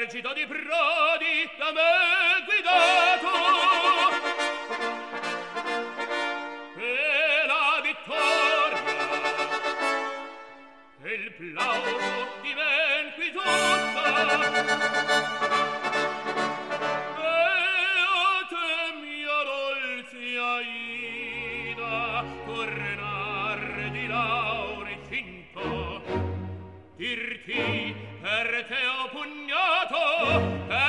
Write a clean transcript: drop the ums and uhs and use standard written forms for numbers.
esercito di Prodi da me guidato e la vittoria e il plauso diven qui tutta e a te mia dolce Aida tornar di laure cinto dirti per te ho pugnato